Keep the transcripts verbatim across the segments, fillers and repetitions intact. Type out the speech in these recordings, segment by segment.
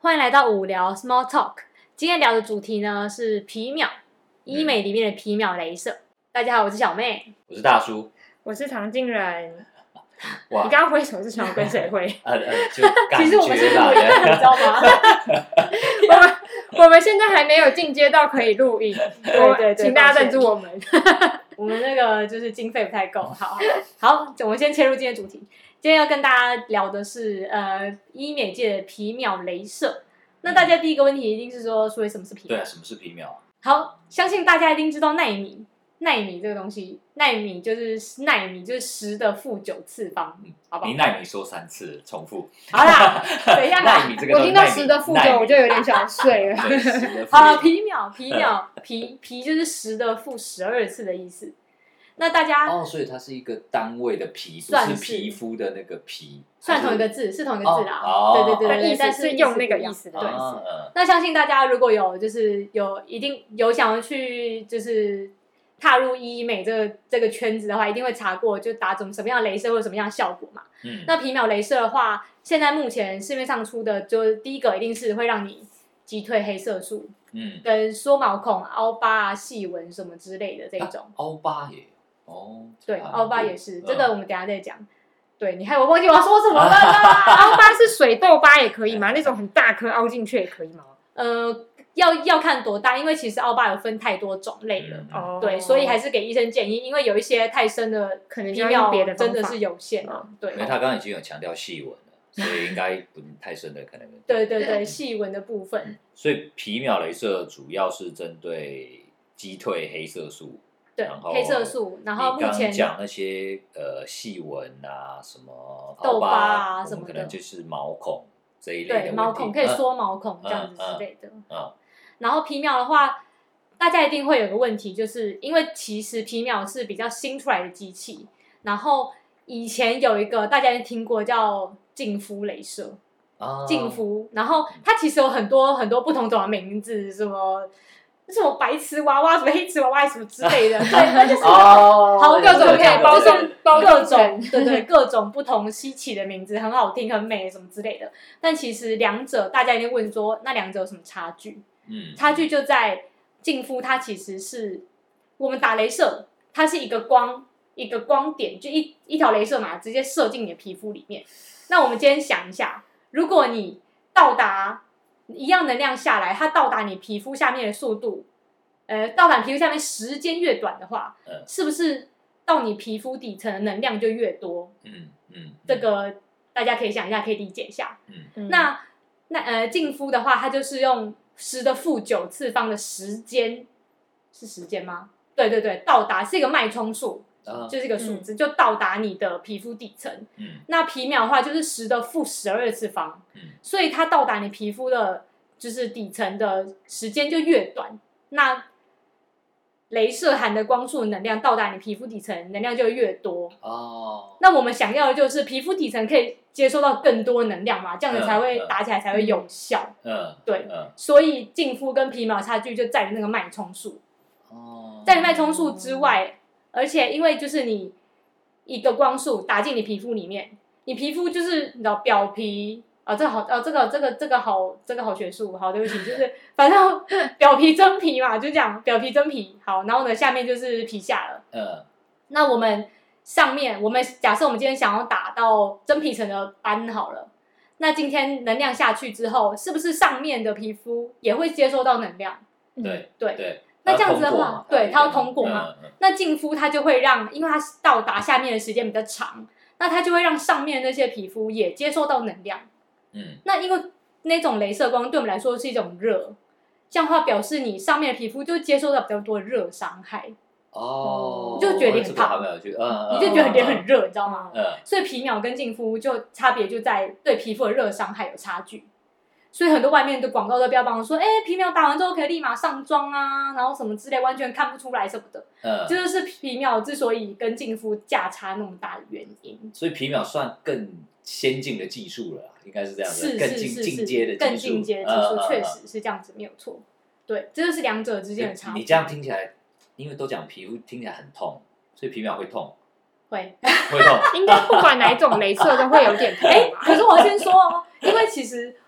欢迎来到五聊 Small Talk。今天聊的主题呢是皮秒，医美里面的皮秒雷射。大家好，我是小妹， 我是大叔， 我是唐静人。你刚刚挥手是想要跟谁挥？ 呃呃，就感觉其实我们是录音，你知道吗？ 我们我们现在还没有进阶到可以录音， 对对对， 请大家认住我们。 我们那个就是经费不太够。好好好，我们先切入今天主题。今天要跟大家聊的是呃医美界的皮秒雷射。那大家第一个问题一定是说，所以什么是皮秒？ 对啊，什么是皮秒啊？ 好，相信大家一定知道奈米。奈米这个东西，奈米就是奈米就是十的负九次方，好不好？ 你奈米说三次，重复。 好啦，怎样啊？ 奈米这个我听到十的负九，我就有点想睡了。 对，十的负好了，皮秒，皮秒，皮皮就是十的负十二次的意思。那大家哦，所以它是一个单位的皮，不算是是皮肤的那个皮， 算同一个字，是同一个字啦。 哦对对对对， 意思但是是用那个意思的对。 嗯嗯那相信大家如果有就是有一定有想要去就是踏入医美这个这个圈子的话，一定会查过就打怎么什么样的雷射或者什么样的效果嘛。 嗯， 那皮秒雷射的话，现在目前市面上出的，就是第一个一定是会让你击退黑色素， 嗯， 跟缩毛孔、凹疤啊、细纹什么之类的这一种。 凹疤也哦， 对，凹疤也是， 嗯、 这个我们等一下再讲。对，你害我忘记我要说什么了啦。 凹疤是水痘疤也可以吗？那种很大颗凹进去也可以吗？ 呃，要要看多大，因为其实凹疤有分太多种类了。 哦、 嗯，对，所以还是给医生建议，因为有一些太深的可能皮秒别的真的是有限的。对， 因为他刚刚已经有强调细纹了，所以应该不太深的可能。 对对对，细纹的部分。 所以皮秒雷射主要是针对击退黑色素。 对，黑色素，然后目前你刚讲那些呃细纹啊，什么痘疤啊什么的， 可能就是毛孔这一类的对， 问题， 毛孔可以缩毛孔、嗯、这样子之类的。 嗯嗯嗯、 然后皮秒的话，大家一定会有个问题，就是因为其实皮秒是比较新出来的机器，然后以前有一个大家听过叫净肤雷射，净肤、啊，然后它其实有很多很多不同种的名字，什么。什么白瓷娃娃、什么黑瓷娃娃什么之类的，对，那就是好各种可以包装包各种，对对，各种不同稀奇的名字，很好听、很美什么之类的。但其实两者，大家一定问说，那两者有什么差距？嗯，差距就在净肤，它其实是我们打雷射，它是一个光一个光点，就一一条雷射嘛，直接射进你的皮肤里面。那我们今天想一下，如果你到达一样能量下来，它到达你皮肤下面的速度，呃，到达你皮肤下面时间越短的话，嗯、是不是到你皮肤底层的能量就越多？嗯嗯，这个大家可以想一下，可以理解一下。嗯，那那呃，净肤的话，它就是用十的负九次方的时间，是时间吗？对对对，到达是一个脉冲数。Uh, 就是一个数字、嗯，就到达你的皮肤底层。嗯，那皮秒的话就是十的负十二次方。嗯，所以它到达你皮肤的，就是底层的时间就越短。那雷射含的光束能量到达你皮肤底层能量就越多。哦，那我们想要的就是皮肤底层可以接收到更多能量嘛，这样子才会打起来才会有效。嗯，对。嗯，所以净肤跟皮秒差距就在于那个脉冲数。哦，在于脉冲数之外。而且，因为就是你一个光束打进你皮肤里面，你皮肤就是你知道表皮啊，这个好啊，这个这个这个好，这个好学术，好，对不起，就是反正表皮真皮嘛，就讲表皮真皮好，然后呢，下面就是皮下了。嗯。那我们上面，我们假设我们今天想要打到真皮层的斑好了，那今天能量下去之后，是不是上面的皮肤也会接收到能量？ 对、嗯、 对对。 那这样子的话，对，它要通过嘛、嗯嗯？那净肤它就会让，因为它到达下面的时间比较长，那它就会让上面的那些皮肤也接收到能量。嗯，那因为那种雷射光对我们来说是一种热，这样的话表示你上面的皮肤就接收到比较多的热伤害。哦，你就觉得脸很烫， 嗯嗯、你就觉得脸很热，嗯、你知道吗？嗯，所以皮秒跟净肤就差别就在对皮肤的热伤害有差距。所以很多外面的广告都标榜说，哎、欸，皮秒打完之后可以立马上妆啊，然后什么之类，完全看不出来什么的。嗯，这就是皮秒之所以跟净肤价差那么大的原因。 所以皮秒算更先进的技术了，应该是这样子， 是更进进阶的技术， 更进阶的技术，确、嗯、实是这样子，没有错。对，这就是两者之间的差别。 你这样听起来，因为都讲皮肤听起来很痛，所以皮秒会痛。 会会痛， 应该不管哪一种雷射都会有点痛。 哎，可是我先说哦，因为其实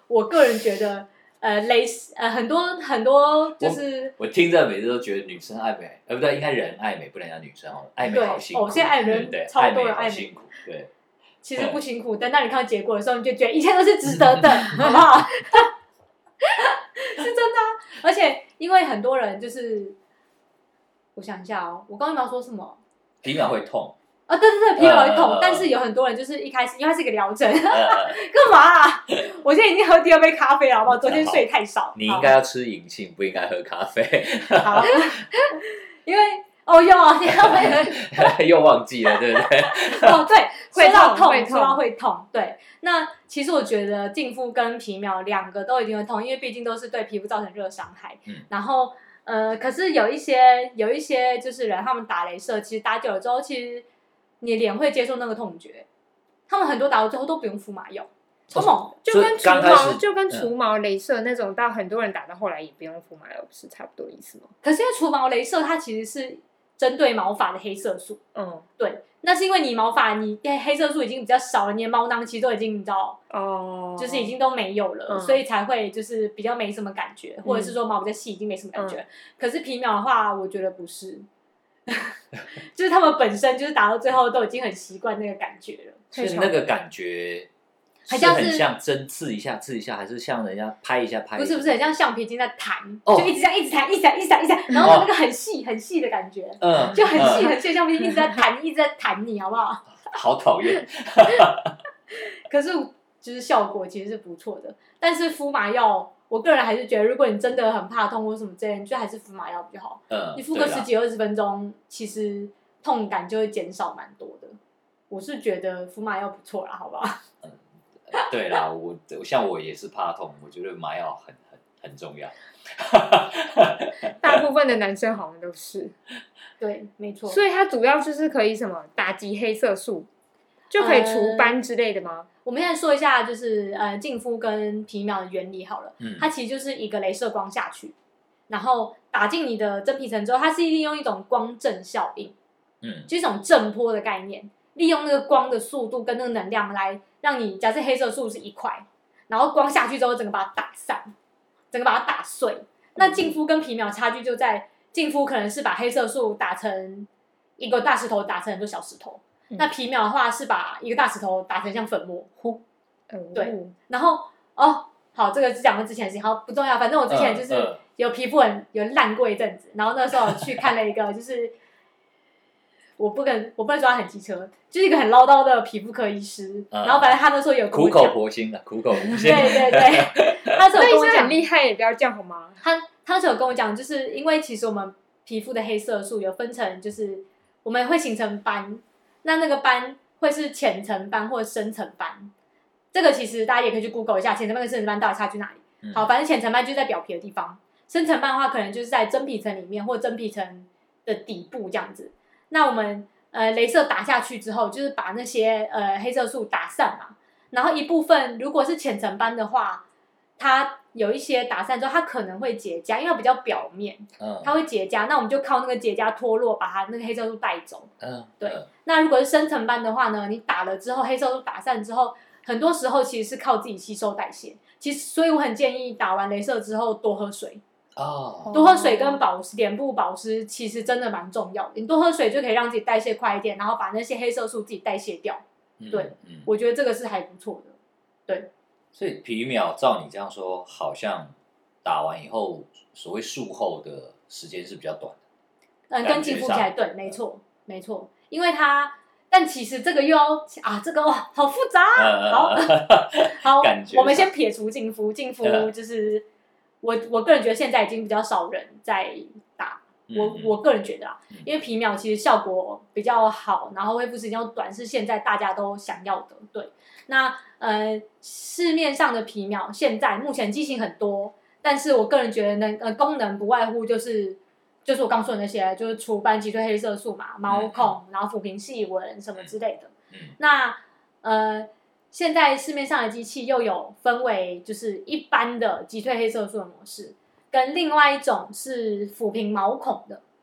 我个人觉得，呃，蕾丝呃很多很多就是我，我听着每次都觉得女生爱美，呃不对，应该人爱美，不能讲女生哦，爱美好辛苦。 哦，现在爱美人对对超多人爱爱美， 辛苦，对。 其实不辛苦，等到你看到结果的时候，你就觉得一切都是值得的，好不好？是真的、啊，而且因为很多人就是，我想一下哦，我刚刚要说什么？ 皮秒会痛。 啊、哦，对对对，皮秒会痛， 呃、 但是有很多人就是一开始，因为它是一个疗程，干、呃、嘛啊？我现在已经喝第二杯咖啡了，好不好？昨天睡太少。 你应该要吃银杏，不应该喝咖啡。 好，因为哦有啊，你咖啡又忘记了，对不对？ 哦，对， 会痛， 痛， 说到会痛，对。那其实我觉得净肤跟皮秒两个都一定会痛，因为毕竟都是对皮肤造成热伤害。嗯，然后呃，可是有一些有一些就是人，他们打雷射，其实打久了之后，其实你的脸会接受那个痛觉。他们很多打了之后都不用敷麻药，超猛， 就跟除毛就跟除毛雷射那种，到很多人打到后来也不用敷麻药，是差不多意思吗？ 可是因为除毛雷射它其实是针对毛发的黑色素，嗯，对。那是因为你毛发你黑色素已经比较少了，你的毛囊其实都已经你知道哦，就是已经都没有了，嗯、所以才会就是比较没什么感觉，嗯、或者是说毛比较细已经没什么感觉。嗯、可是皮秒的话，我觉得不是，就是他们本身就是打到最后都已经很习惯那个感觉了， 所以那个感觉是很像针刺一下刺一下，还是像人家拍一下拍一下？ 不是不是，很像橡皮筋在弹，哦、就一直这样一直弹，一直弹，一直弹，一直弹，然后那个很细、哦、很细的感觉，嗯，就很细、嗯、很细的橡皮筋一直在弹，一直在弹你，好不好？ 好讨厌。 可是就是效果其实是不错的，但是敷麻药，我个人还是觉得，如果你真的很怕痛或什么之类的，就还是敷麻药比较好。嗯，你敷个十几二十分钟，其实痛感就会减少蛮多的。我是觉得敷麻药不错啦，好不好？ 嗯，对啦，我像我也是怕痛，我觉得麻药很很很重要。 大部分的男生好像都是。 对，没错。 所以它主要就是可以什么打击黑色素，就可以除斑之类的吗？ 呃、我们现在说一下，就是呃净肤跟皮秒的原理好了。嗯，它其实就是一个雷射光下去，然后打进你的真皮层之后，它是利用一种光震效应，嗯，就是一种震波的概念，利用那个光的速度跟那个能量来让你，假设黑色素是一块，然后光下去之后，整个把它打散，整个把它打碎。那净肤跟皮秒差距就在。净肤可能是把黑色素打成一个大石头，打成很多小石头。嗯、那皮秒的话是把一个大石头打成像粉末，呼，嗯、对。然后哦，好，这个是讲过之前的事情，好不重要。反正我之前就是有皮肤很有烂过一阵子，然后那时候去看了一个，就是我不跟我不能说他很机车，就是一个很唠叨的皮肤科医师。嗯、然后反正他那时候有跟我苦口婆心的，苦口婆心。 对对对，他是有跟我讲很厉害，也不要这样好吗？ 他。他就有跟我讲，就是因为其实我们皮肤的黑色素有分成，就是我们会形成斑，那那个斑会是浅层斑或者深层斑。这个其实大家也可以去 Google 一下，浅层斑跟深层斑到底差距哪里。嗯、好，反正浅层斑就是在表皮的地方，深层斑的话可能就是在真皮层里面或真皮层的底部这样子。那我们呃雷射打下去之后，就是把那些呃黑色素打散嘛，然后一部分如果是浅层斑的话，它有一些打散之后，它可能会结痂，因为它比较表面，嗯、它会结痂。那我们就靠那个结痂脱落，把它那个黑色素带走。嗯，对。嗯、那如果是深层斑的话呢，你打了之后，黑色素打散之后，很多时候其实是靠自己吸收代谢。其实，所以我很建议打完雷射之后多喝水。哦，多喝水跟保湿，脸部保湿其实真的蛮重要的。你多喝水就可以让自己代谢快一点，然后把那些黑色素自己代谢掉。嗯、对，嗯、我觉得这个是还不错的。对。 所以皮秒照你这样说，好像打完以后，所谓术后的时间是比较短的。 嗯，跟净肤起来，对，没错，没错，因为它，但其实这个又要啊，这个哇，好复杂、啊。好，好，我们先撇除净肤，净肤就是我我个人觉得现在已经比较少人在打，我嗯嗯我个人觉得啊，因为皮秒其实效果比较好，然后恢复时间又短，是现在大家都想要的，对。那呃，市面上的皮秒现在目前机型很多，但是我个人觉得能呃功能不外乎就是就是我刚说的那些，就是除斑、击退黑色素嘛，毛孔，然后抚平细纹什么之类的。嗯、那呃，现在市面上的机器又有分为就是一般的击退黑色素的模式，跟另外一种是抚平毛孔的。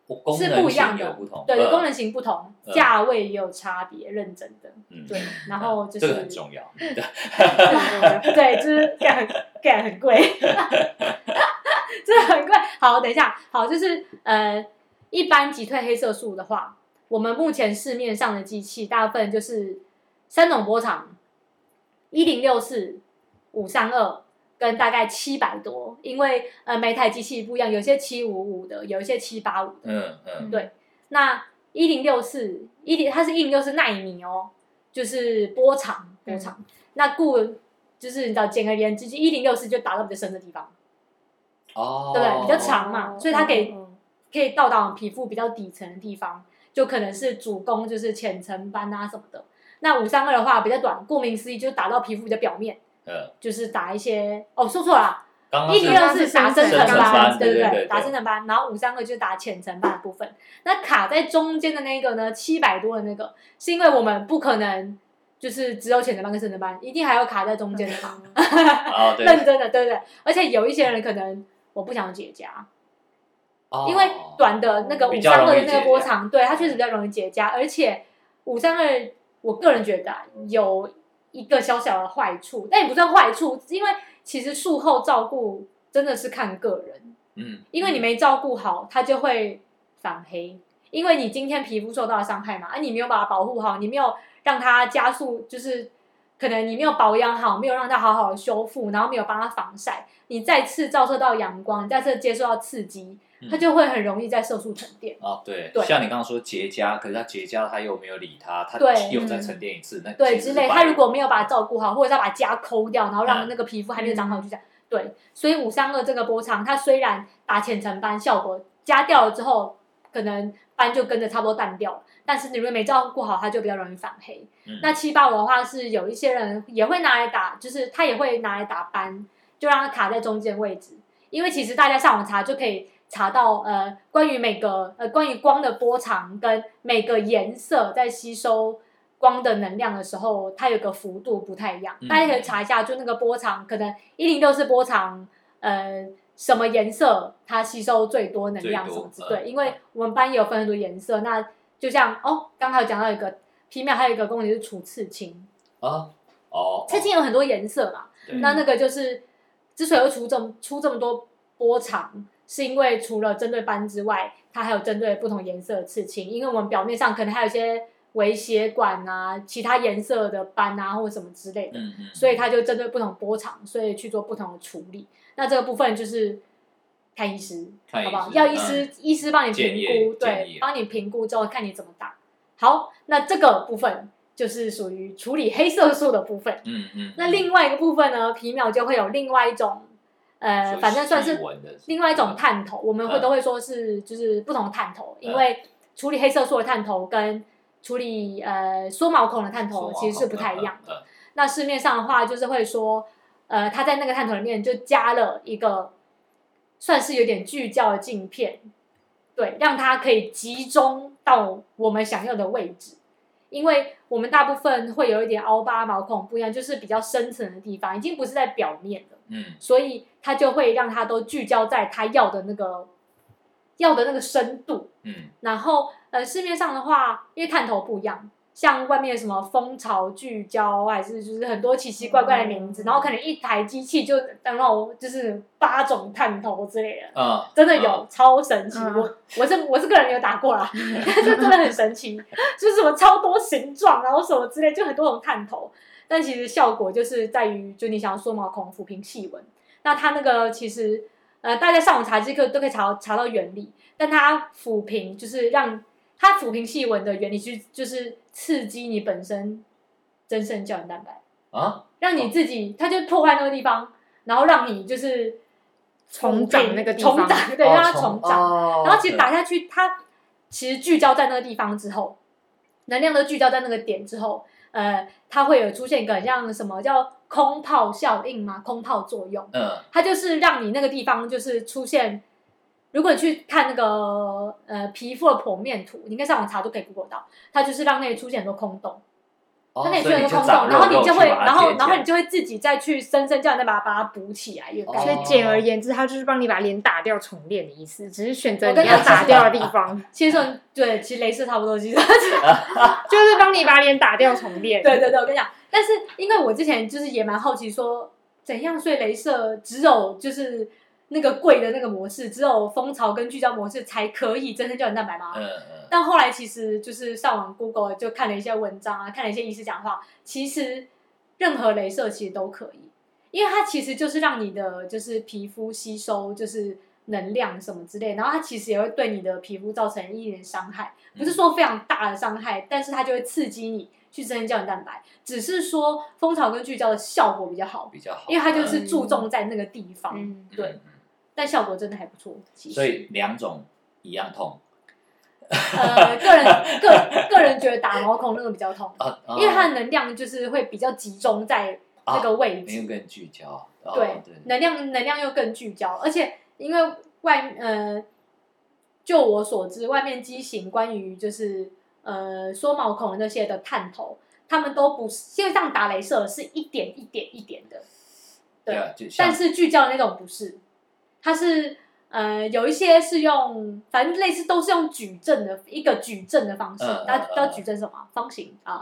功是能性不一样的， 有不同， 对， 嗯功能型不同， 嗯价位也有差别，认真的， 嗯对，然后就是这个很重要，对对，就是很很很贵，这很贵。好，等一下，好，就是呃，一般击退黑色素的话，我们目前市面上的机器大部分就是三种波长，一零六四、五三二跟大概七百多，因为呃每台机器不一样，有些七五五的，有一些七八五的， 嗯嗯， 对，那一零六四一零它是一零六四纳米哦，就是波长波长。嗯、那故就是你知道，简而言之，一零六四就打到比较深的地方， 哦， 对不对？比较长嘛，所以它可以、 嗯、 可以到达皮肤比较底层的地方，就可能是主攻就是浅层斑啊什么的。那五三二的话比较短，顾名思义就是打到皮肤的表面， 嗯， 就是打一些哦，说错了。一零六六是打深层斑，对不对？ 对对对， 打深层斑，然后五三二就是打浅层斑的部分。那卡在中间的那个呢，七百多的那个，是因为我们不可能就是只有浅层斑跟深层斑，一定还有卡在中间的嘛。 哦，对， 认真的，对不对？而且有一些人可能我不想结痂， 哦、 因为短的那个五三二的那个波长，对它确实比较容易结痂，而且五三二我个人觉得、啊、有一个小小的坏处，但也不算坏处，因为。其实术后照顾真的是看个人， 嗯， 因为你没照顾好，它就会反黑。因为你今天皮肤受到了伤害嘛，啊，你没有把它保护好，你没有让它加速，就是可能你没有保养好，没有让它好好的修复，然后没有帮它防晒，你再次照射到阳光，再次接受到刺激，它就会很容易在色素沉淀。 哦，对， 对， 像你刚刚说结痂，可是它结痂，它又没有理它，它又再沉淀一次，嗯、那对之类，它如果没有把它照顾好，或者是要把痂抠掉，然后让那个皮肤还没有长好，就这样。嗯、对，所以五三二这个波长，它虽然打浅层斑效果痂掉了之后，可能斑就跟着差不多淡掉了，但是你如果没照顾好，它就比较容易反黑。嗯、那七八五的话是有一些人也会拿来打，就是他也会拿来打斑，就让它卡在中间位置，因为其实大家上网查就可以。查到呃，关于每个呃，关于光的波长跟每个颜色在吸收光的能量的时候，它有个幅度不太一样。嗯、大家可以查一下，就那个波长，可能一零六是波长，呃，什么颜色它吸收最多能量什么之对，因为我们斑也有分很多颜色。那就像哦，刚才有讲到一个皮秒，还有一个功能就是除刺青啊，哦， 刺青有很多颜色嘛，那那个就是之所以会出这么出这么多波长。是因为除了针对斑之外，它还有针对不同颜色的刺青，因为我们表面上可能还有一些微血管啊、其他颜色的斑啊或者什么之类的， 嗯嗯、 所以它就针对不同波长，所以去做不同的处理。那这个部分就是看医师， 看医师好不好？要医师、嗯、医师帮你评估，对，帮你评估之后看你怎么打。好，那这个部分就是属于处理黑色素的部分。 嗯嗯。 那另外一个部分呢，皮秒就会有另外一种。呃，反正算是另外一种探头，我们会都会说是就是不同的探头，因为处理黑色素的探头跟处理呃缩毛孔的探头其实是不太一样的。那市面上的话，就是会说，呃，它在那个探头里面就加了一个算是有点聚焦的镜片，对，让它可以集中到我们想要的位置。因为我们大部分会有一点凹疤毛孔不一样，就是比较深层的地方，已经不是在表面了。 嗯， 所以它就会让它都聚焦在它要的那个要的那个深度。 嗯， 然后呃，市面上的话，因为探头不一样，像外面什么蜂巢聚焦，还是就是很多奇奇怪怪的名字，嗯、然后可能一台机器就然后就是八种探头之类的。 啊、嗯， 真的有、嗯、超神奇！ 嗯、 我我是我是个人没有打过啦，但是真的很神奇，就是什么超多形状，然后什么之类，就很多种探头。但其实效果就是在于，就你想要缩毛孔、抚平细纹，那它那个其实呃，大家上网查这个都可以查到查到原理，但它抚平就是让它抚平细纹的原理是就是刺激你本身增生胶原蛋白啊， 让你自己它就破坏那个地方，然后让你就是重长那个地方， 重长对，让它重长， 哦、 然后其实打下去，它其实聚焦在那个地方之后，能量都聚焦在那个点之后。呃，它会有出现一个很像什么叫空泡效应吗？空泡作用， 嗯， 它就是让你那个地方就是出现，如果你去看那个呃皮肤的剖面图，你应该上网查都可以 Google 到，它就是让那里出现很多空洞， 它那里所以虽然空洞， 你就长然后你就会， 肉肉去把它然后贴起来然后你就会自己再去深深叫你再把它把它补起来，一个概所念。 以简而言之，它就是帮你把脸打掉重练的意思，只是选择你我跟你讲要打掉的地方， 其实说对，其实雷射差不多，其实就是帮你把脸打掉重练。 对对对，我跟你讲，但是因为我之前就是也蛮好奇说，怎样所以雷射只有就是那个贵的那个模式，只有蜂巢跟聚焦模式才可以增生胶原蛋白吗？ 嗯嗯。 但后来其实就是上网 Google 就看了一些文章啊，看了一些医师讲话，其实任何雷射其实都可以，因为它其实就是让你的就是皮肤吸收就是能量什么之类，然后它其实也会对你的皮肤造成一点伤害，不是说非常大的伤害，但是它就会刺激你去增生胶原蛋白，只是说蜂巢跟聚焦的效果比较好， 比较好， 因为它就是注重在那个地方， 嗯、 对、 嗯， 但效果真的还不错。其实所以两种一样痛。 呃，个人个个人觉得打毛孔那个比较痛， 啊啊、 因为它的能量就是会比较集中在那个位置， 因为更聚焦。哦、 对， 对， 能量能量又更聚焦，而且因为外呃，就我所知，外面畸形关于就是呃缩毛孔那些的探头，他们都不是，因为这样打雷射是一点一点一点的，对， 对啊、就像但是聚焦的那种不是，它是。呃，有一些是用，反正类似都是用矩阵的一个矩阵的方式， 嗯大家知道嗯矩阵是什么？方形啊，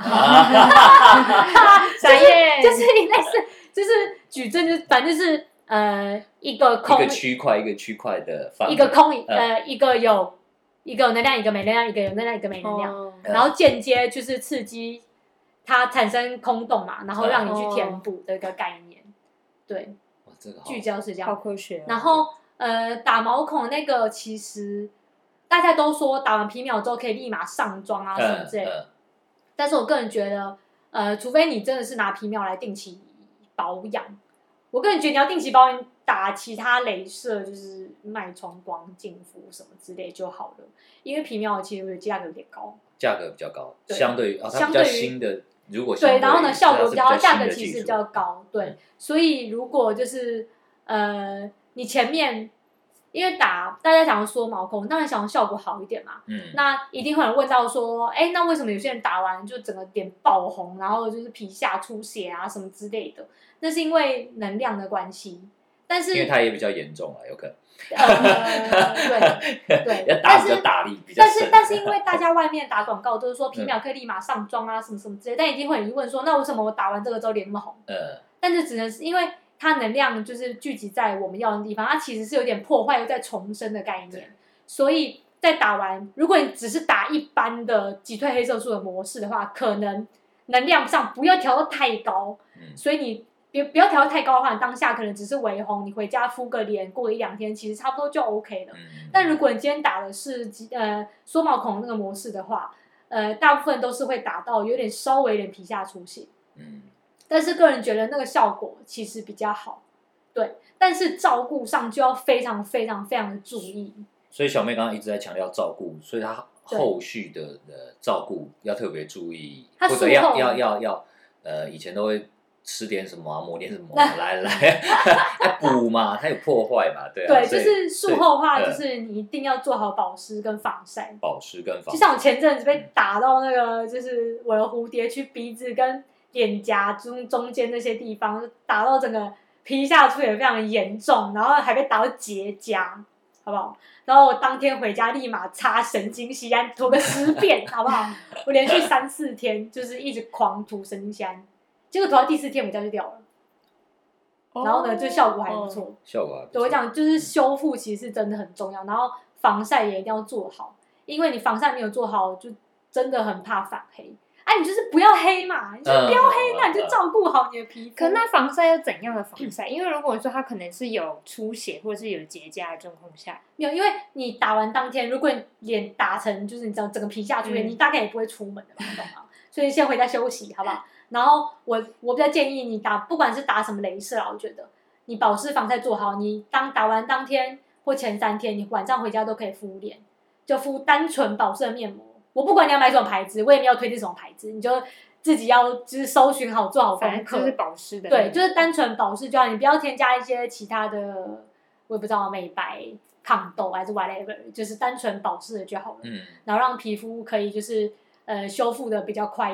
傻眼， 就是类似，就是矩阵，就是反正就是呃一个空一个区块一个区块的范围， 一个空嗯呃一个有一个有能量，一个没能量，一个有能量，一个没能量， 哦然后间接就是刺激它产生空洞嘛，然后让你去填补的一个概念，对， 哇这个好聚焦是这好样， 科学、哦。 然后。呃，打毛孔那个其实大家都说打完皮秒之后可以立马上妆啊什么之类的， 嗯嗯、 但是我个人觉得，呃，除非你真的是拿皮秒来定期保养，我个人觉得你要定期保养，打其他雷射就是脉冲光、净肤什么之类就好了，因为皮秒其实我觉得价格有点高， 价格比较高， 对相对哦，它比较相对于新的，如果对，然后呢效果比较高，价格其其实比较高，对，所以如果就是呃。你前面因为打大家想要缩毛孔，当然想要效果好一点嘛。嗯，那一定会有人问到说，哎，那为什么有些人打完就整个脸爆红，然后就是皮下出血啊什么之类的？那是因为能量的关系，但是因为它也比较严重了，有可能。 呃，对对， 要打比较大力，比较但是但是因为大家外面打广告都是说皮秒可以立马上妆啊，什么什么之类，但一定会有人问说，那为什么我打完这个之后脸那么红？呃，但是只能是因为。它能量就是聚集在我们要的地方，它其实是有点破坏又再重生的概念，所以在打完，如果你只是打一般的击退黑色素的模式的话，可能能量上不要调到太高，嗯、所以你别不要调到太高的话，你当下可能只是微红，你回家敷个脸，过一两天，其实差不多就 OK 了。嗯、但如果你今天打的是呃缩毛孔那个模式的话，呃，大部分都是会打到有点稍微有点皮下出血。嗯。但是个人觉得那个效果其实比较好，对，但是照顾上就要非常非常非常的注意。 所以小妹刚刚一直在强调照顾，所以她后续的呃照顾要特别注意，或者要要要要呃，以前都会吃点什么、啊、抹点什么、啊，来来要补嘛，它有破坏嘛，对啊。 对，就是术后的话，就是你一定要做好保湿跟防晒。 保湿跟防晒。 就像我前阵子被打到那个，就是我的蝴蝶去鼻子跟。脸颊中中间那些地方打到整个皮下出血非常严重，然后还被打到结痂，好不好？然后我当天回家立马擦神经酰胺涂个十遍，好不好？我连续三四天就是一直狂涂神经酰胺，结果涂到第四天我家就掉了。哦、然后呢，就效果还不错， 效果还不错。 对我讲就是修复其实真的很重要，然后防晒也一定要做好，因为你防晒没有做好，就真的很怕反黑。哎、啊，你就是不要黑嘛，你就不要黑，嗯、那你就照顾好你的皮肤。 可那防晒要怎样的防晒？因为如果说它可能是有出血或者是有结痂的状况下， 没有，因为你打完当天，如果你脸打成就是你知道整个皮下出血，嗯、你大概也不会出门的嘛，懂吗？所以先回家休息，好不好？然后我我比较建议你打，不管是打什么雷射啊，我觉得你保湿防晒做好，你当打完当天或前三天，你晚上回家都可以敷脸，就敷单纯保湿的面膜。我不管你要买什么牌子，我也没有推荐什么牌子，你就自己要就是搜寻好做好功课， 就是保湿的， 对，就是单纯保湿就好，你不要添加一些其他的，我也不知道美白、抗痘还是 whatever， 就是单纯保湿的就好了。嗯，然后让皮肤可以就是呃修复的比较快一点，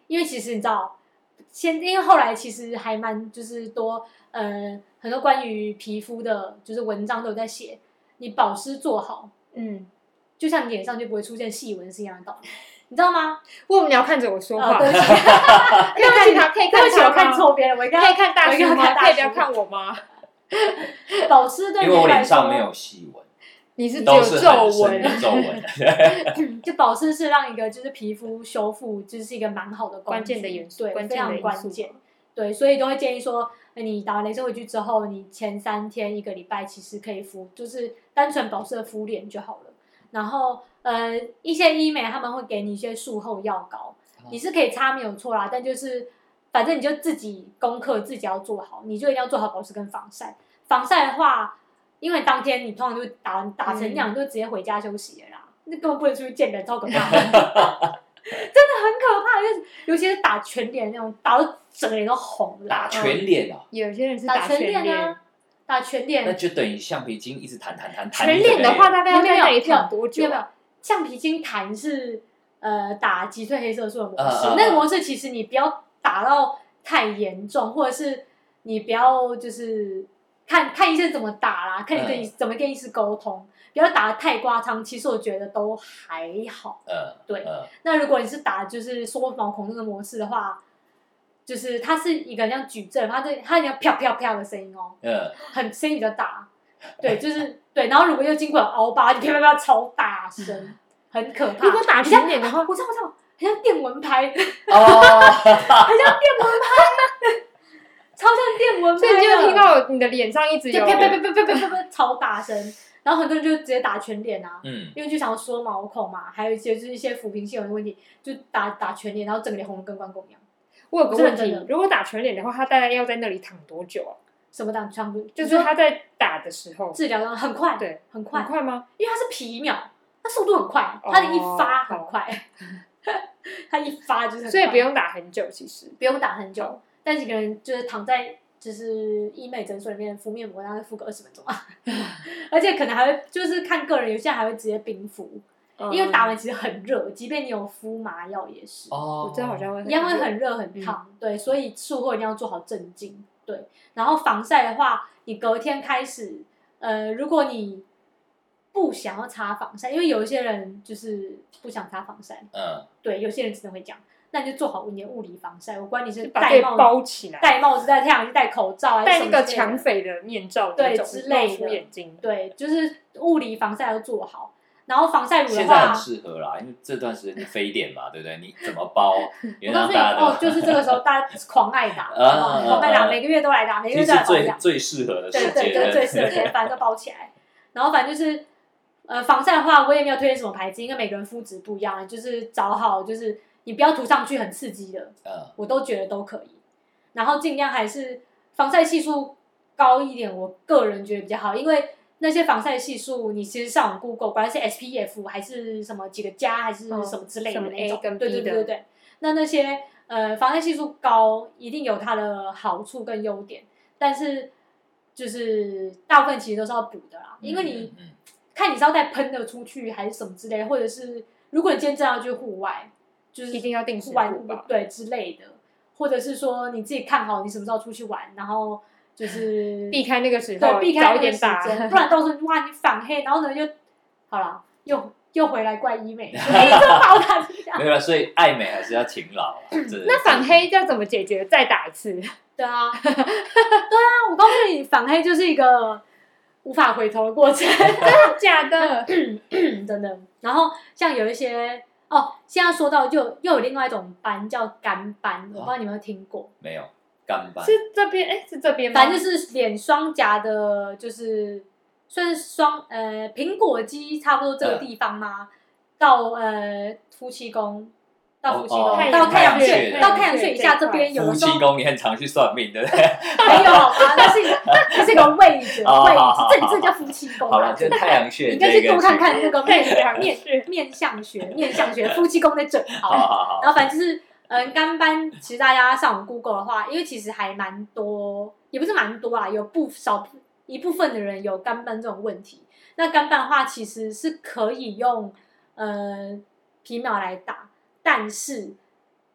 因为其实你知道，先因为后来其实还蛮就是多呃很多关于皮肤的，就是文章都有在写，你保湿做好， 嗯， 就像你脸上就不会出现细纹是一样的道理，你知道吗？ 为什么你要看着我说话？ 哦、对不起， 对不起，他可以看对不起，我看他吗？ 错别人，我应该可以看大叔吗？ 吗？ 可以不要看我吗？ 保湿对因为我你来说， 脸上没有细纹， 你是只都是有皱很深纹， 的皱纹。 就保湿是让一个就是皮肤修复，就是一个蛮好的工具关键的元素， 对， 关非常键的因素。 关键。对，所以都会建议说，你打完雷射回去之后，你前三天一个礼拜其实可以敷，就是单纯保湿的敷脸就好了。然后呃，一些医美他们会给你一些术后药膏，你是可以擦没有错啦，但就是反正你就自己功课自己要做好，你就一定要做好保湿跟防晒。防晒的话，因为当天你通常就打完打成那样，嗯、就直接回家休息了啦，那根本不能出去见人，超可怕的。真的很可怕，就是尤其是打全脸那种，打到整个脸都红了。 打全脸啊！ 有些人是打全脸啊，打全脸。 那就等于橡皮筋一直弹弹弹弹。 全脸的话，大概要在那里弹多久？ 没有没有，橡皮筋弹是呃打击退黑色素的模式， 呃、 那个模式其实你不要打到太严重，或者是你不要就是看看医生怎么打啦，看你跟、呃、怎么跟医师沟通。不要打得太夸张，其实我觉得都还好。 呃， 对。 呃、 那如果你是打就是缩毛孔那个模式的话，就是它是一个像矩阵，它对它有啪啪啪的声音哦， 呃， 很声音比较大。对，就是对。然后如果又经过有凹疤，就啪啪啪超大声，很可怕。 如果打全脸的话， 我知道我知道，很像电蚊拍， 哦， 很像电蚊拍。超像电蚊拍的， 所以你就听到你的脸上一直有啪啪啪啪啪啪啪超大声。然后很多人就直接打全脸啊， 嗯， 因为就想要缩毛孔嘛，还有一些就是一些抚平性的问题，就打打全脸，然后整个脸红的跟关公一样。 我有个问题，如果打全脸的话，他大概要在那里躺多久啊？ 什么打全脸？ 就是他在打的时候， 治疗很快， 对， 很快， 很快吗？ 因为它是皮秒，它速度很快，它的一发很快，哦、它一发就是很快， 所以不用打很久，其实不用打很久，但几个人就是躺在。就是医美诊所里面敷面膜，然后敷个二十分钟啊，而且可能还会就是看个人，有些人还会直接冰敷，嗯、因为打完其实很热，即便你有敷麻药也是。 哦，我知道好像会一样会很热很烫，嗯、对，所以术后一定要做好镇静，对。然后防晒的话，你隔天开始，呃，如果你不想要擦防晒，因为有一些人就是不想擦防晒， 嗯， 对，有些人真的会讲。那你就做好你的物理防晒，我管你是戴帽包起来， 戴帽子、戴太阳镜、戴口罩， 戴那个抢匪的面罩， 对之类的， 眼睛， 对，就是物理防晒要做好。然后防晒乳的话， 现在很适合啦，因为这段时间你非典嘛，对不对？你怎么包？ 我告诉你哦，就是这个时候大家狂爱打，啊、狂爱打，每个月都来打，每个月都来保养， 最适合的时间， 对对对，最适合的，反正都包起来。然后反正就是，呃，防晒的话，我也没有推荐什么牌子，因为每个人肤质不一样，就是找好就是。你不要涂上去很刺激的， 嗯、 我都觉得都可以。然后尽量还是防晒系数高一点，我个人觉得比较好，因为那些防晒系数，你其实上网 Google，不管是 S P F 还是什么几个加还是什么之类的那种， 嗯、 对对对对对。那那些呃防晒系数高，一定有它的好处跟优点，但是就是大部分其实都是要补的啦，因为你、 嗯嗯、 看你是要带喷的出去还是什么之类的，或者是如果你今天真的要去户外。就是一定要定时玩补吧， 对之类的，或者是说你自己看好你什么时候出去玩，然后就是避开那个时候， 对，避开那个时间， 不然到时候哇你反黑，然后呢就好了，又又回来怪医美，医生把我打成这样。 没有，所以爱美还是要勤劳。 那反黑要怎么解决？再打一次？ 对啊，对啊，我告诉你，反黑就是一个无法回头的过程，真的假的？ 真的。然后像有一些。哦，现在说到就又有另外一种斑叫干斑，我不知道你们有听过？ 没有，干斑是这边哎，是这边吗？ 反正就是脸双颊的，就是算是双呃苹果肌差不多这个地方吗？嗯、到呃夫妻宫，到夫妻宫， 哦哦、 到太阳穴， 到太阳穴以下这边有的时候。 夫妻宫你很常去算命，对不对？ 没有啊，那是那是一个位置， 哦、 位置，这里这叫夫妻宫。 好了，就太阳穴， 你应该去多看看那个面面面相学，面相学，夫妻宫在这里。 好好好。 然后反正就是，嗯、呃，干斑，其实大家上网 Google 的话，因为其实还蛮多，也不是蛮多啊，有不少一部分的人有干斑这种问题。那干斑的话，其实是可以用呃皮秒来打，但是。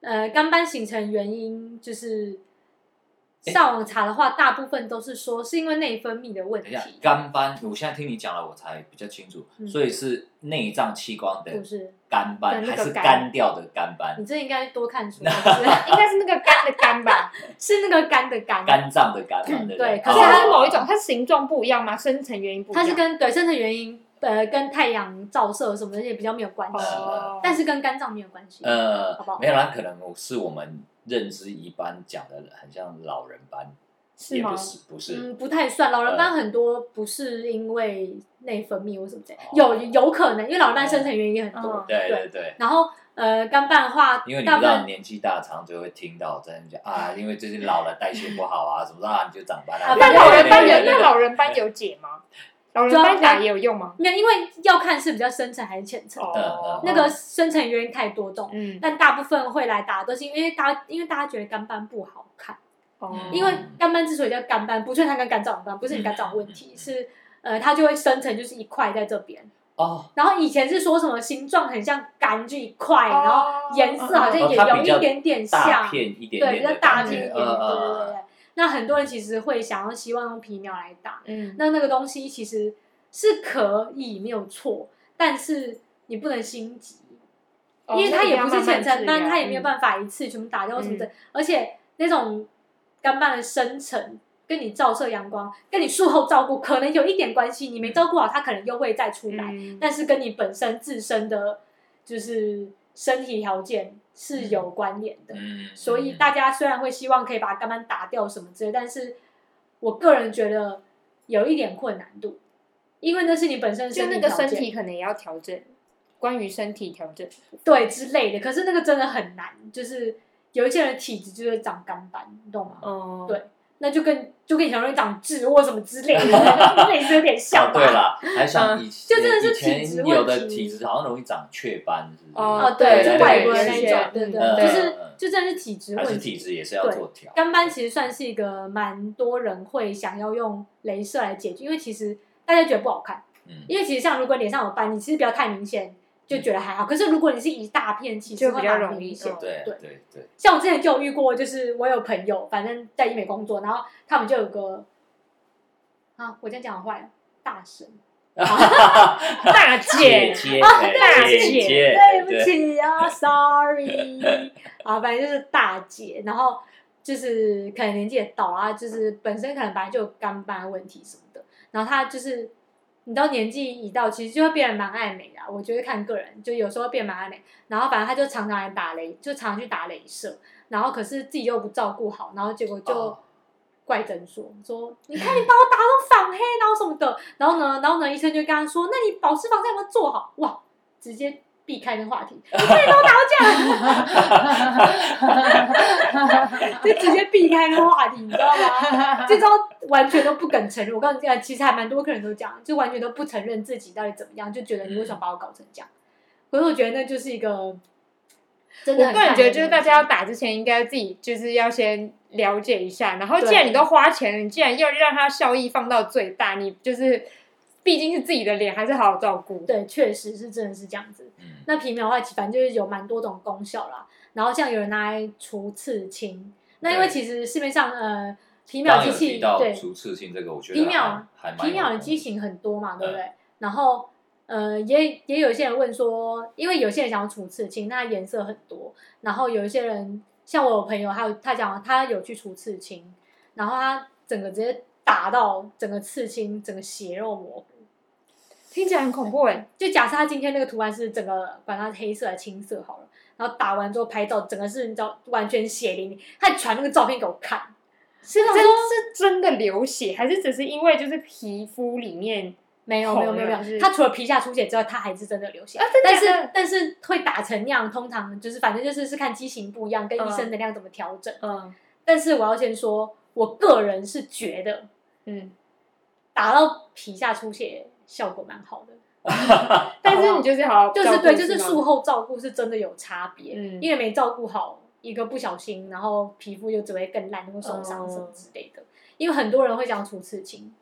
呃，肝斑形成原因就是上网查的话，大部分都是说是因为内分泌的问题。 肝斑，我现在听你讲了，我才比较清楚，嗯、所以是内脏器官的肝斑，还是干掉的肝斑？ 你这应该多看书， 应该是那个肝的肝吧？ 是那个肝的肝， 肝脏的肝嘛？对， 对。可是它是某一种，它形状不一样吗？生成原因不一样？ 它是跟对生成原因。呃，跟太阳照射什么的也比较没有关系，呃、但是跟肝脏没有关系。 呃， 好不好？ 没有啦，可能是我们认知一般讲的，很像老人斑， 是吗？ 也不是，不是， 嗯，不太算。老人斑很多不是因为内分泌或什么之类，呃、有有可能，因为老人斑生成原因很多。 哦、对对对。 然后呃，肝斑的话， 因为你知道年纪大，常就会听到在那讲啊，因为最近老了，代谢不好啊，什么啊，你就长斑啊。 那老人斑有那老人斑有解吗？老人斑打也有用吗？ 没有，因为要看是比较深层还是浅层的。哦、那个深层原因太多种，嗯、但大部分会来打都是因为大家，因为大家觉得肝斑不好看。哦。因为肝斑之所以叫肝斑，不是它跟肝脏有关，不是你肝脏有问题，嗯、是呃它就会生成就是一块在这边。哦。然后以前是说什么形状很像肝就一块，哦、然后颜色好像也有一点点像， 哦、大片一点点对，比较大片一点，对对对对。那很多人其实会想要希望用皮秒来打，嗯，那那个东西其实是可以没有错，但是你不能心急，哦、因为它也不是浅层斑，它也没有办法一次全部打掉什么的，嗯、而且那种肝斑的生成跟你照射阳光，跟你术后照顾可能有一点关系，你没照顾好，它可能又会再出来，嗯、但是跟你本身自身的就是身体条件是有关联的，嗯、所以大家虽然会希望可以把肝斑打掉什么之类，但是我个人觉得有一点困难度，因为那是你本身身体条件， 就那个身体可能也要调整，关于身体调整对之类的，可是那个真的很难，就是有一些人体质就会长肝斑，你懂吗？哦，对。那就跟就跟你很容易长痣或什么之类的，类似有点像吧。 哦、对啦，还像以前、 嗯、就真的是体质问题， 有的体质好像容易长雀斑，是不是？ 哦，对，就外国人那种，对对， 嗯、 就是就真的是体质问题。 还是体质也是要做调。 肝斑其实算是一个蛮多人会想要用雷射来解决，因为其实大家觉得不好看，嗯，因为其实像如果脸上有斑，你其实不要太明显。就觉得还好，可是如果你是一大片，其实会蛮明显。 对对对。 像我之前就有遇过，就是我有朋友，反正在医美工作，然后他们就有个啊，我这样讲坏了，大神， 大姐， 啊， 大姐， 对不起啊 ，sorry， 啊，反正就是大姐，然后就是可能年纪也到啊，就是本身可能本来就有肝斑问题什么的，然后他就是。你到年纪一到，其实就会变得蛮爱美的、啊。我觉得看个人，就有时候变蛮爱美。然后反正他就常常来打雷，就常常去打雷射。然后可是自己又不照顾好，然后结果就怪诊所说：“你看你把我打到反黑，然后什么的。”然后呢，然后呢，医生就跟他说：“那你保湿防晒有没有做好？”哇，直接避开那话题。你看你把我打到这样，就直接避开那话题，你知道吗？这招完全都不敢承认。我告诉你，其实还蛮多客人都这样，就完全都不承认自己到底怎么样，就觉得你为什么把我搞成这样？可是我觉得那就是一个真的很， 我个人觉得就是大家要打之前，应该自己就是要先了解一下。然后既然你都花钱了，你既然要让它效益放到最大，你就是毕竟是自己的脸，还是好好照顾。 对，确实是真的是这样子。嗯、那皮秒的话，反正就是有蛮多种功效啦。然后像有人拿来除刺青，那因为其实市面上呃。皮秒机器对除刺青这个，我觉得皮秒皮秒的机型很多嘛，对不对？嗯、然后呃，也也有一些人问说，因为有些人想要除刺青，那颜色很多。然后有一些人，像我有朋友，他有他讲他有去除刺青，然后他整个直接打到整个刺青，整个血肉模糊， 听起来很恐怖哎。 就假设他今天那个图案是整个管它黑色还是青色好了，然后打完之后拍照，整个是你知道完全血淋淋，他传那个照片给我看。 是真是真的流血，还是只是因为就是皮肤里面没有没有没有没有，它除了皮下出血之外，它还是真的流血。 啊、 但是但是会打成那样，通常就是反正就是是看机型不一样，跟医生能量怎么调整。嗯。但是我要先说，我个人是觉得，嗯，打到皮下出血效果蛮好的。 但是你就是好好照顾， 就是对，就是术后照顾是真的有差别，嗯，因为没照顾好。一个不小心，然后皮肤就只会更烂或受伤什么之类的。因为很多人会想除刺青，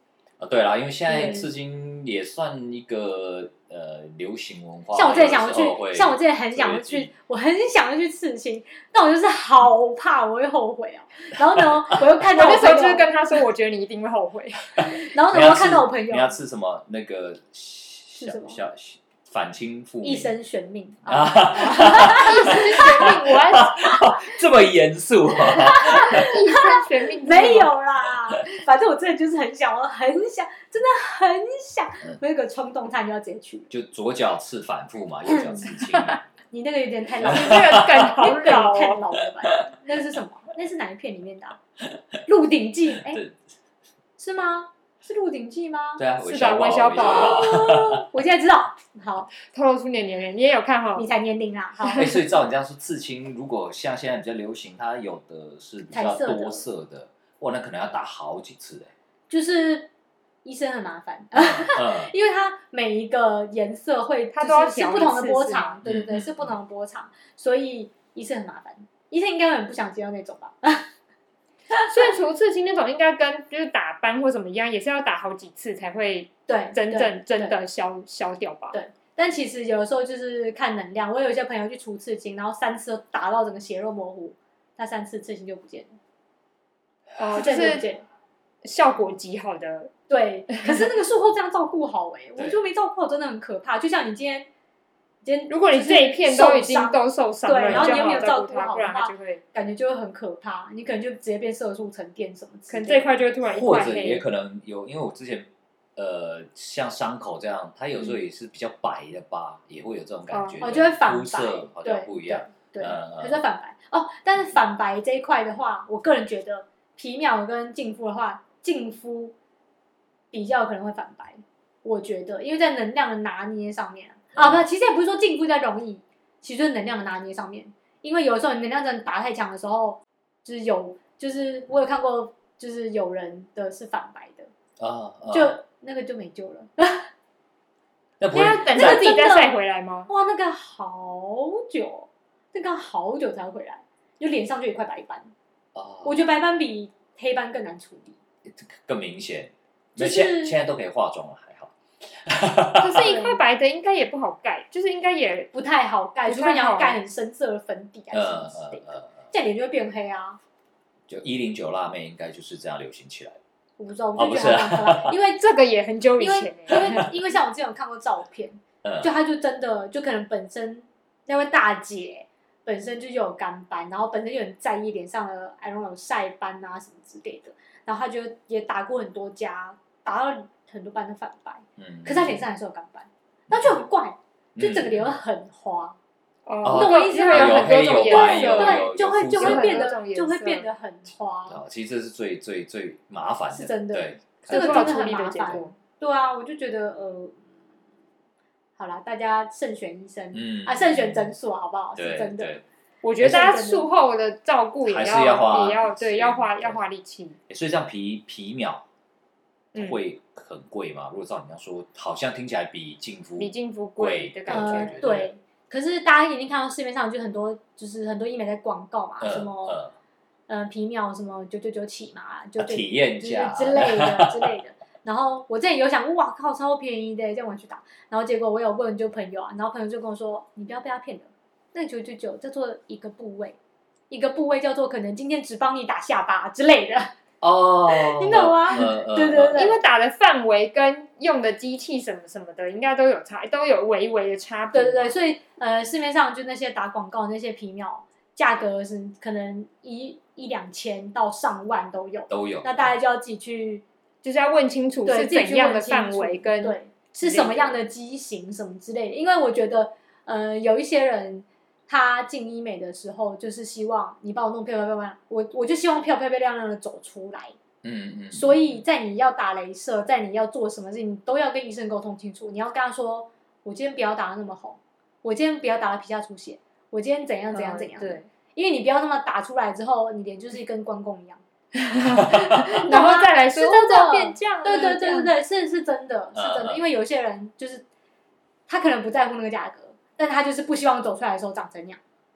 啊，对啦，因为现在刺青也算一个呃流行文化。 像我之前想要去，像我之前很想要去，我很想要去刺青，但我就是好怕我会后悔哦。然后呢，我又看到我那时候就是跟他说，我觉得你一定会后悔。 然后呢，我又看到我朋友， 你要刺什么？那个是什么？ 反清复明， 一生悬命啊！ 一生悬命，我这么严肃啊！ 一生悬命没有啦，反正我真的就是很想，我很想，真的很想，我有个冲动，差点就要直接去。 就左脚刺反复嘛，右脚刺青。 你那个有点太老了， 你这个梗好老， 太老了吧？那是什么？那是哪一片里面的？《鹿鼎记》哎，是吗？是《鹿鼎记》吗？ 对啊， 是的，韦小宝。 我现在知道，好， 透露出你的年龄，你也有看哈？ 你才年龄啊！好， 哎，所以照你这样说，刺青如果像现在比较流行，它有的是比较多色的，哇，那可能要打好几次哎。 就是医生很麻烦， 嗯， 因为它每一个颜色会， 它都要是不同的波长，对对对，是不同的波长，所以医生很麻烦。医生应该很不想接到那种吧？ 所以除刺青那种，应该跟就是打斑或怎么样，也是要打好几次才会对真正真的消消掉吧？ 对。但其实有的时候就是看能量。我有一些朋友去除刺青，然后三次都打到整个血肉模糊，他三次刺青就不见了。 哦，就是效果极好的。 对，可是那个术后这样照顾好哎、欸，我就没照顾好，真的很可怕。就像你今天。 如果你这一片都已经都受伤了， 对，然后你又没有照顾好， 不然它就会感觉就会很可怕，你可能就直接变色素沉淀什么之类的， 可能这一块就会突然一块黑， 或者也可能有，因为我之前呃像伤口这样，它有时候也是比较白的疤，嗯、也会有这种感觉， 哦，就会反白， 肤色好像不一样， 对，它就会反白哦。但是反白这一块的话，我个人觉得皮秒跟净肤的话，净肤比较可能会反白，我觉得，因为在能量的拿捏上面。啊，不，其实也不是说净肤比较容易，其实就是能量的拿捏上面。因为有时候你能量真的打太强的时候，就是有，就是我有看过，就是有人的是反白的啊，啊就那个就没救了。 那不会要等他自己再晒回来吗？ 哇，那个好久，那个好久才会回来，就脸上就有一块白斑。 啊， 我觉得白斑比黑斑更难处理， 更明显。 就是现现在都可以化妆了。 可是，一块白的应该也不好盖，就是应该也不太好盖，除非你要盖很深色的粉底还是什么之类的，这样脸就会变黑啊。 就一零九辣妹应该就是这样流行起来的。 我不知道，我就觉得很可爱，因为这个也很久以前， 因为因为因为像我之前有看过照片，就她就真的就可能本身那位大姐本身就有干斑，然后本身就很在意脸上的 I don't know 晒斑啊什么之类的，然后她就也打过很多家，打到很多斑都反白，嗯，可是她脸上还是有干斑，那就很怪，就整个脸会很花。 哦， 懂我意思吗？ 有很多种颜色， 对，就会就会变得就会变得很花。 其实这是最最最麻烦的， 是真的， 对， 这个真的很麻烦。对啊，我就觉得呃，好啦，大家慎选医生，嗯啊，慎选诊所，好不好？是真的。 我觉得大家术后的照顾也要也要对，要花要花力气。 所以像皮皮秒会很贵吗？如果照你这样说，好像听起来比净肤比净肤贵的感觉， 对。可是大家已经看到市面上就很多，就是很多医美在广告嘛，什么呃皮秒什么九九九起嘛，就体验价之类的之类的。然后我之前有想，哇靠，超便宜的，这样我去打。然后结果我有问就朋友啊，然后朋友就跟我说，你不要被他骗了，那九九九叫做一个部位，一个部位叫做可能今天只帮你打下巴之类的。 哦， 你懂吗？对对对， 因为打的范围跟用的机器什么什么的，应该都有差，都有微微的差别。 对对对，所以呃，市面上就那些打广告那些皮秒，价格是可能一一两千到上万都有， 都有。 那大家就要自己去， 就是要问清楚是怎样的范围跟对是什么样的机型什么之类的。因为我觉得呃，有一些人。他进医美的时候，就是希望你帮我弄漂漂亮亮，我我就希望漂漂漂亮亮的走出来。 嗯嗯。 所以在你要打雷射，在你要做什么事情，你都要跟医生沟通清楚。你要跟他说，我今天不要打得那么红，我今天不要打得皮下出血，我今天怎样怎样怎样。嗯、对，因为你不要那么打出来之后，你脸就是一根关公一样。 然后再来说， 是真的变这样。 对对对对对，是是真的，是真的。嗯、因为有些人就是他可能不在乎那个价格。但他就是不希望走出来的时候长成那样，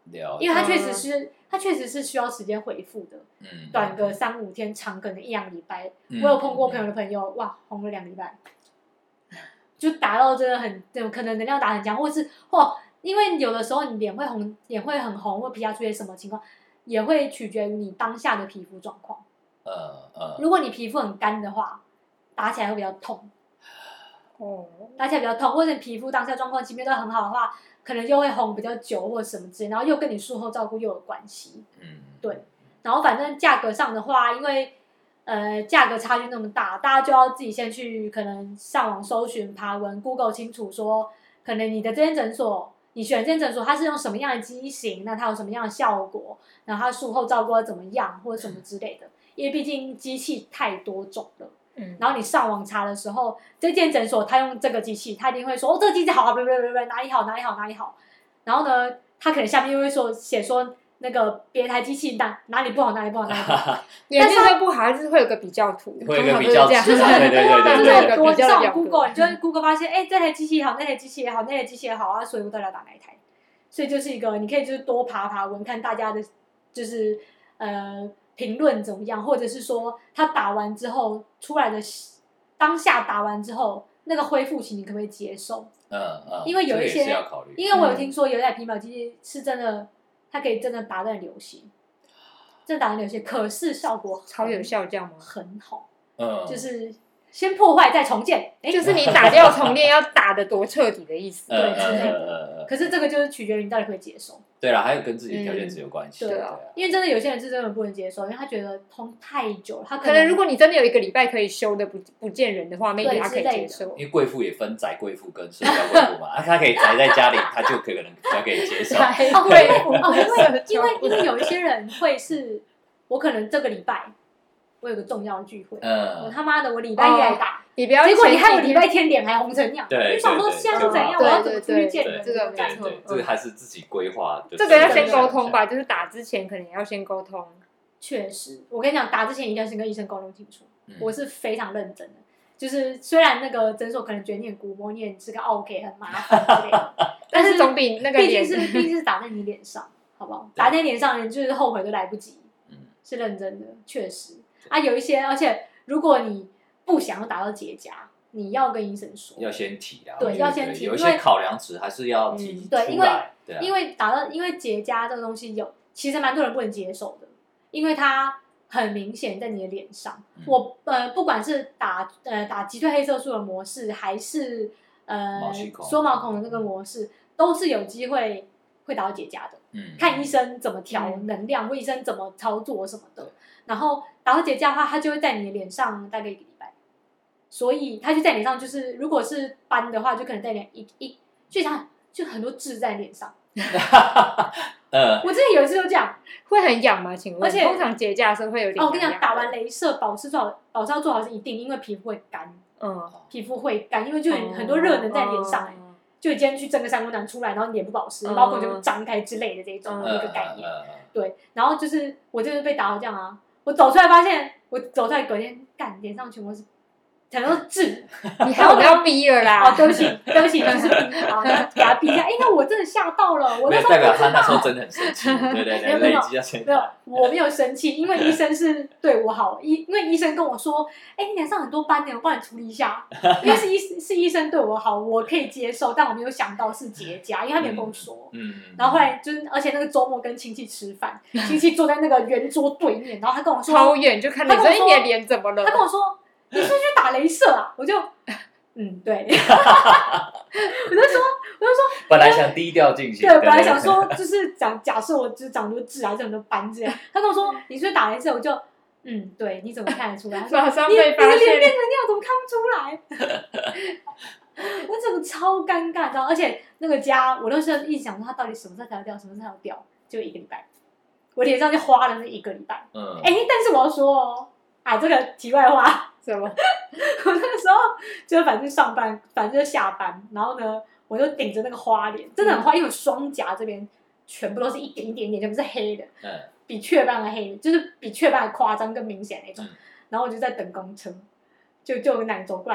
因为它确实是它确实是需要时间恢复的， 嗯， 短个三五天，长可能一两礼拜。 嗯、 我有碰过朋友的朋友，哇，红了两礼拜，就打到真的很，可能能量打很强，或是或因为有的时候你脸会红，脸会很红，或皮下出现什么情况，也会取决于你当下的皮肤状况。 呃呃， 如果你皮肤很干的话，打起来会比较痛。 哦， 打起来比较痛，或者皮肤当下状况即便都很好的话，可能就会红比较久或者什么之类，然后又跟你术后照顾又有关系。 嗯， 对。然后反正价格上的话，因为呃价格差距那么大，大家就要自己先去可能上网搜寻爬文 ，Google 清楚说，可能你的这间诊所，你选这间诊所它是用什么样的机型，那它有什么样的效果，然后它术后照顾要怎么样或者什么之类的，因为毕竟机器太多种了。嗯、然后你上网查的时候，这间诊所他用这个机器，他一定会说哦，这个机器好啊，不不不不，哪里好哪里好哪里好。然后呢，他可能下面又会说写说那个别台机器哪哪里不好哪里不好哪里不好。 但是它不好，还是会有个比较图， 会有个比较图， 就是对对对对对， 多上 Google， 你就会 Google 发现，哎，这台机器也好，那台机器也好，那台机器也好啊，所以我到底要打哪一台？所以就是一个，你可以就是多爬爬文，看大家的，就是呃。评论怎么样，或者是说他打完之后出来的当下打完之后那个恢复期你可不可以接受？ 嗯嗯， 因为有一些，因为我有听说有一台皮秒机是真的，它可以真的打得很流血，真的打得很流血，可是效果超有效，这样吗？ 很好， 嗯， 就是先破坏再重建， 就是你打掉重练要打得多彻底的意思， 对之类的。可是这个就是取决于你到底会不会接受。 对啦，还有跟自己条件值有关系。 对啊，因为真的有些人是真的不能接受，因为他觉得通太久了，他可能如果你真的有一个礼拜可以休的不不见人的话 ，maybe 他可以接受。 因为贵妇也分宅贵妇跟社交贵妇嘛，啊，他可以宅在家里，他就可能比较可以接受。 贵妇哦，因为因为因为有一些人会是，我可能这个礼拜我有个重要的聚会，嗯，我他妈的我礼拜一来打。你不要，结果你看我礼拜天脸还红成那样，你想说现在是怎样？我要怎么出去见人？ 这个没错，这个还是自己规划。 这个要先沟通吧，就是打之前可能要先沟通。 确实，我跟你讲，打之前一定要先跟医生沟通清楚。我是非常认真的，就是虽然那个诊所可能觉得你很估摸，你也是个 OK 很麻烦之类的，但是总比那个毕竟是毕竟是打在你脸上，好不好？打在脸上，你就是后悔都来不及。是认真的，确实啊，有一些，而且如果你不想要打到结痂。你要跟医生说， 要先提啊， 对，要先提， 有一些考量值还是要提出来。 对，因为因为打到，因为结痂这个东西有，其实蛮多人不能接受的，因为它很明显在你的脸上。我呃，不管是打呃打击退黑色素的模式，还是呃缩毛孔的那个模式，都是有机会会打到结痂的。嗯，看医生怎么调能量，或医生怎么操作什么的。然后打到结痂的话，它就会在你的脸上大概一个礼拜。所以它就在脸上，就是如果是斑的话，就可能在脸一一，就像就很多痣在脸上。呃，我之前有一次就这样， 会很痒吗？请问， 而且通常结痂的时候会有点。 哦，我跟你讲，打完雷射保湿做好，保湿要做好是一定，因为皮肤会干。嗯，皮肤会干，因为就有很多热能在脸上、欸，嗯、就你今天去蒸个三温暖出来，然后脸不保湿，毛孔、嗯、就张开之类的这一种、嗯、一个概念。嗯、对，然后就是我就是被打到这样啊，我走出来发现，我走出来隔天干脸上全部是。全都是痣， 你还我要逼了啦！ 哦，对不起，对不起，就是逼，好，给他逼一下。因为我真的吓到了，我那时候代表他那时候真的很生气，对对对， 没有没有，我没有生气，因为医生是对我好，医因为医生跟我说，哎，你脸上很多斑呢，我帮你处理一下。因为是医是医生对我好，我可以接受，但我没有想到是结痂，因为他没有跟我说。嗯。然后后来就是，而且那个周末跟亲戚吃饭，亲戚坐在那个圆桌对面，然后他跟我说， 超远就看到你的脸怎么了？ 他跟我说。你是不是去打雷射啊？我就，嗯，对，我就说，我就说， 本来想低调进行， 对，本来想说就是讲，假设我就是长多痣还是很多斑之类，他跟我说你是不是打雷射，我就，嗯，对，你怎么看得出来？他说马上被发现， 你的脸变成那样，怎么看不出来？我整个超尴尬，然后而且那个痂，我那时候一直想说他到底什么时候才要掉，什么时候才要掉，就一个礼拜，我脸上就花了那一个礼拜。嗯，哎，但是我要说哦。啊，这个题外话， 什么？ 我那个时候就反正上班，反正就下班，然后呢，我就顶着那个花脸，真的很花，因为我双颊这边全部都是一点一点一点，全部是黑的，嗯，比雀斑还黑，就是比雀斑还夸张更明显那种。嗯、然后我就在等公车，就就有个男走过来，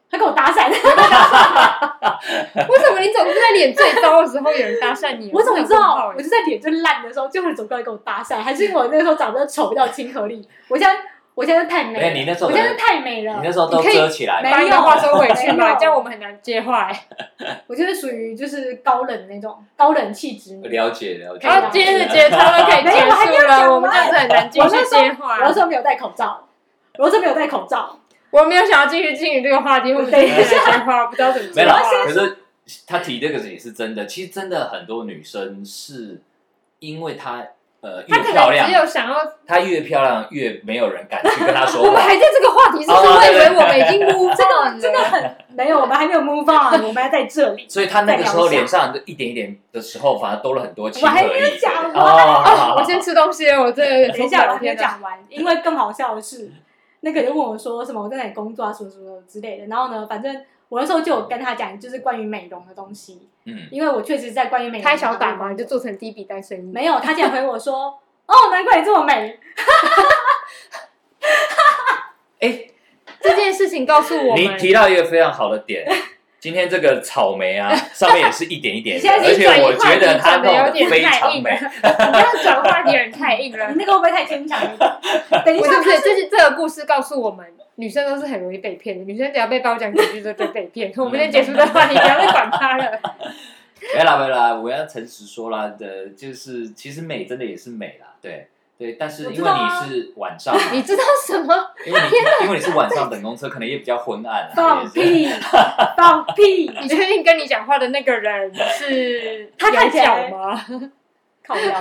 他跟我搭讪。 为什么你总是在脸最糟的时候有人搭讪你？ 我怎么知道？我就在脸最烂的时候，就会走过来跟我搭讪，还是因为我那时候长得丑，比较亲和力？我现在。我现在太美了， 没有你那时候我现在太美了， 你那时候都遮起来， 把你的话收回去嘛，这样我们很难接话。 我就是属于就是高冷那种高冷气质。 了解了解。 然后今天的节差不多可以结束了，我们这样子很难继续接话。 我那时候没有戴口罩，我那时候没有戴口罩， 我没有想要继续进入这个话题，我们等一下接话，不知道怎么接。 没了，可是他提这个也是真的，其实真的很多女生是因为她。呃，越漂亮， 只有想要她越漂亮，越没有人敢去跟她说话。 我们还在这个话题，是不是？我以为我们已经 move on 了， 真的很没有，我们还没有 move on， 我们还在这里。 所以她那个时候脸上一点一点的时候，反而多了很多亲和力。 我还没有讲完， 哦，我先吃东西，我这等一下我还没有讲完，因为更好笑的是，那个人问我说什么我在哪里工作啊，什么什么之类的。然后呢，反正我那时候就有跟他讲，就是关于美容的东西。嗯，因为我确实在关于美容。 开小打嘛，你就做成第一笔单生意。 没有，他竟然回我说。哦，难怪你这么美！ 哎，这件事情告诉我们， 你提到一个非常好的点。今天这个草莓啊，上面也是一点一点的， 而且我觉得它弄得非常美。 你这样转话题有点太硬了， 你那个会不会太牵强了？等一下， 不是，这是这个故事告诉我们，女生都是很容易被骗的。女生只要被包讲几句就被骗。我们先结束这个话题，不要再管它了。 没啦没啦，我要诚实说啦的，就是其实美真的也是美啦，对对，但是因为你是晚上， 你知道什么？ 因为你因为你是晚上等公车，可能也比较昏暗。 放屁！放屁！ 你确定跟你讲话的那个人是他看起来吗？ 靠腰。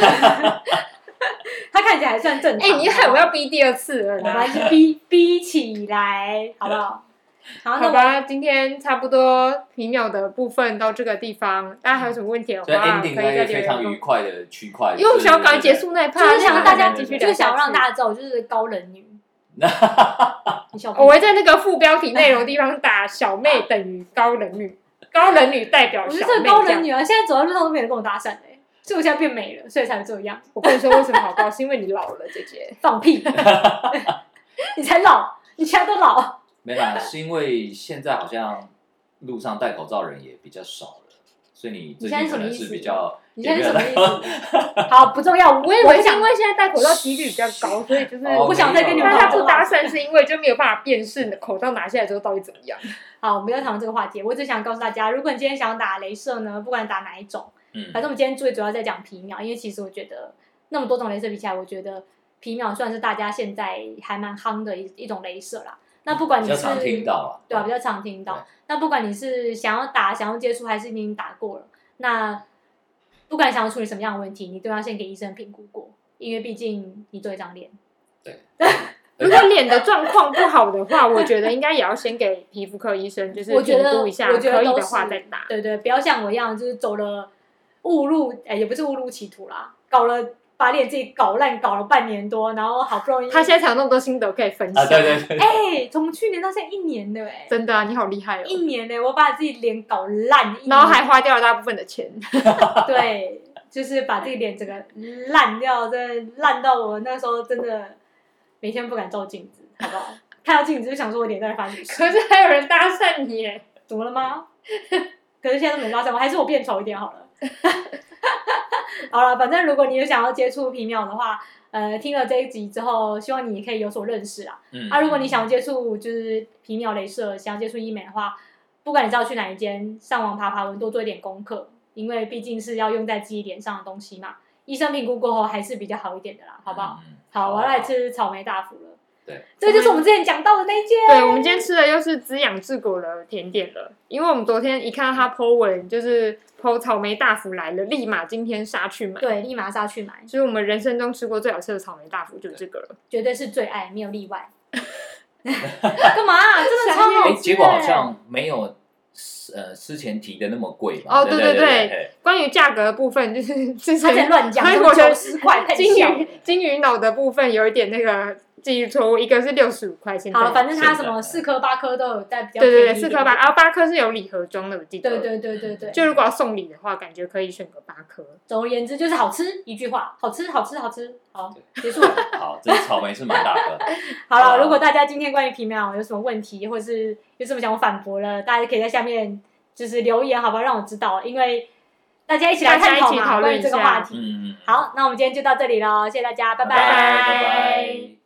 他看起来还算正常。 哎，你害我要逼第二次了， 我们还是逼逼起来，好不好？ 好, 好吧，今天差不多皮秒的部分到这个地方，大家还有什么问题的话，可以在留言。 非常愉快的区块， 因为我想要赶快结束那一趴， 就是想让大家继续，就是想要让大家知道，我就是高冷女。 我会在那个副标题内容地方打小妹等于高冷女，高冷女代表小妹。 我是高冷女啊！现在走在路上都没人跟我搭讪哎，所以我现在变美了，所以才会这样。 我跟你说为什么好高，是因为你老了，姐姐。 放屁！你才老，你其他都老。 没啦，是因为现在好像路上戴口罩人也比较少了，所以你最近可能是比较。 你现在什么意思？好，不重要。 我以为是因为现在戴口罩几率比较高，所以就是我不想再跟你们。 但他不搭讪是因为就没有办法辨识的口罩拿下来之后到底怎么样。 好，我们不要讨论这个话题。我只想告诉大家，如果你今天想要打雷射呢，不管打哪一种，嗯，反正我们今天最主要在讲皮秒，因为其实我觉得那么多种雷射比起来，我觉得皮秒算是大家现在还蛮夯的一一种雷射啦。那不管你是比较常听到啊， 对啊，比较常听到。那不管你是想要打、想要接触，还是你已经打过了，那不管你想要处理什么样的问题，你都要先给医生评估过，因为毕竟你做一张脸。 对。 如果脸的状况不好的话，我觉得应该也要先给皮肤科医生，就是评估一下，可以的话再打。 对对，不要像我一样，就是走了误入，哎，也不是误入歧途啦，搞了。把脸自己搞烂，搞了半年多，然后好不容易， 他现在才有那么多心得可以分享。 啊、对对对， 哎、欸，从去年到现在一年的哎、欸， 真的啊，你好厉害哦！ 一年呢、欸，我把自己脸搞烂， 然后还花掉了大部分的钱。 对，就是把自己脸整个烂掉，真的烂到我那时候真的每天不敢照镜子，好不好？看到镜子就想说我脸在发什么事。 可是还有人搭讪你耶， 怎么了吗？可是现在都没搭讪我，还是我变丑一点好了。好了，反正如果你有想要接触皮秒的话，呃，听了这一集之后，希望你可以有所认识啦。嗯。啊，如果你想要接触就是皮秒雷射，想要接触医美的话，不管你知道去哪一间，上网爬爬文，多做一点功课，因为毕竟是要用在自己脸上的东西嘛。医生评估过后还是比较好一点的啦，好不好？嗯、好，我要来吃草莓大福了。 对， 这个就是我们之前讲到的那一间。 对，我们今天吃的又是滋养治果的甜点了，因为我们昨天一看到他 po 文，就是 po 草莓大福来了，立马今天杀去买。 对，立马杀去买。 所以我们人生中吃过最好吃的草莓大福就是这个了， 绝对是最爱，没有例外。干嘛、啊？真的超好吃、欸！ 结果好像没有。呃，之前提的那么贵嘛？ 哦，对对对, 对, 对, 对， 关于价格的部分，就是之前他在乱讲， 我九十块， 金鱼金鱼脑的部分有一点那个记忆错误，一个是六十五块，现在好，反正它什么四颗八颗都有在比较便宜一点。 对对对，四颗八，然后八颗是有礼盒装的，我记得。 对对对对对。 就如果要送礼的话，感觉可以选个八颗。 总而言之就是好吃，一句话，好吃好吃好吃。好，结束了。 好，这草莓是蛮大颗。 好了，如果大家今天关于皮秒有什么问题，或是有什么想反驳了，大家可以在下面就是留言，好不好？让我知道，因为大家一起来探讨嘛，关于这个话题。 嗯嗯。 好，那我们今天就到这里了，谢谢大家，拜拜拜拜拜。